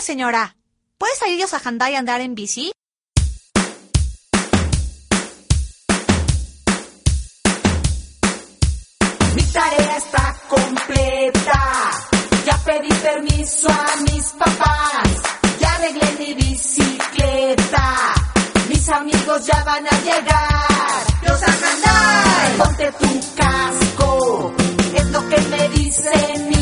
Hola, señora. ¿Puede salirnos a Hyundai a andar en bici? Mi tarea está completa. Ya pedí permiso a mis papás. Ya arreglé mi bicicleta. Mis amigos ya van a llegar. Los a Hyundai. Ponte tu casco. Es lo que me dicen mis